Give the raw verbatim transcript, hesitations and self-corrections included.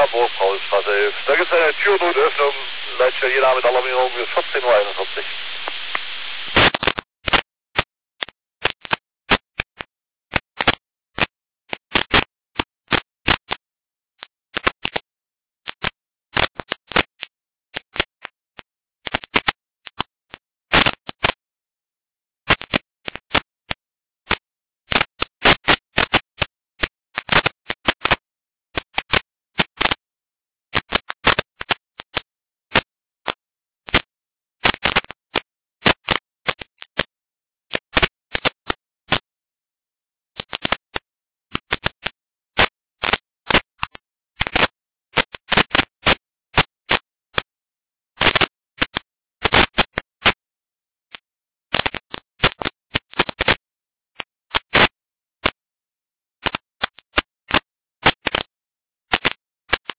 Burgpaulstraße elf. Da gibt es eine Türnotöffnung, Leitstelle Jena mit Alarmierung bis vierzehn Uhr einundvierzig.